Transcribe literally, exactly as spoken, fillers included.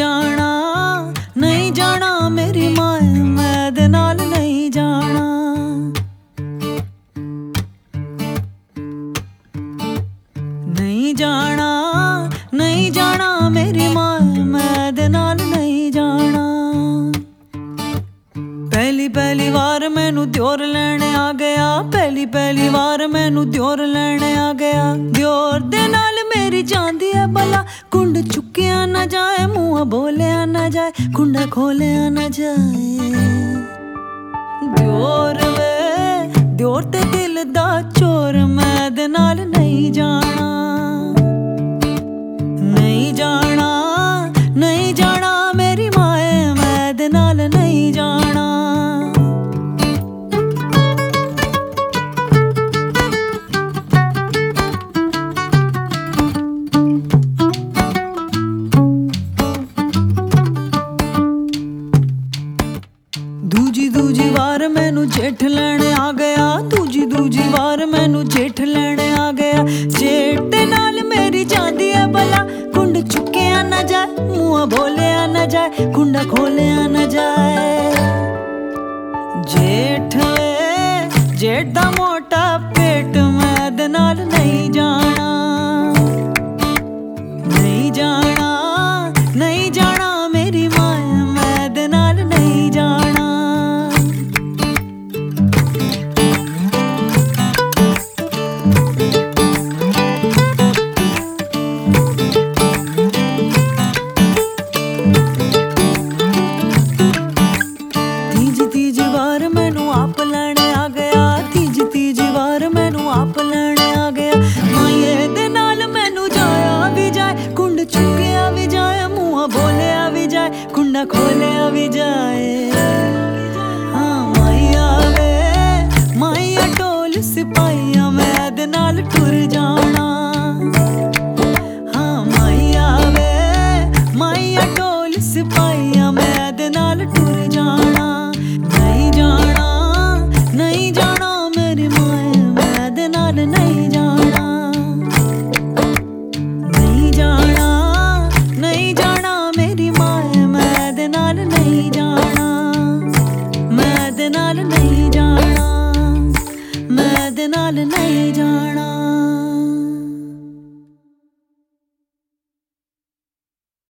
जाना नहीं जाना मेरी माए मैं दे नाल नहीं जाना। नहीं जाना नहीं जाना मेरी माए मैं दे नाल नहीं जाना। पहली पहली वार मैनू दियोर लैने आ गया, पहली पहली वार मैनू दियोर लैने आ गया। दियोर दे नाल मेरी जांदी है भला, कुंड चुकिया ना जाए मुँह बोलिया ना जाए, कुंडा खोलिया ना जाए। दियोर वे दियोर ते दिल दा चोर मैं दे नाल नहीं जाना। नहीं जाना नहीं जाना मेरी माए मैं दे नाल नहीं जाना। दूजी दूजी वार मैनू जेठ लैने आ गया, दूजी दूजी वार मैनू जेठ लैने आ गया। जेठ नाल मेरी जांदी है भला, कुंड चुकिया ना जाए मुँह बोलिया ना जाए, कुंडा खोलिया ना जाए। जेठ वे जेठ दा मोटा पेट मैं दे नाल नहीं जाना। नहीं जाना नहीं जाना मेरी माए मैं दे नाल नहीं जाना। तीजी तीजी वार मैनू आप लैने आ गया, तीजी तीजी वार मैनू आप लैने आ गया। माए दे नाल मैनू जाया भी जाए, कुंड चुकिया भी जाए मुँह बोलिया भी जाए, कुंडा खोलिया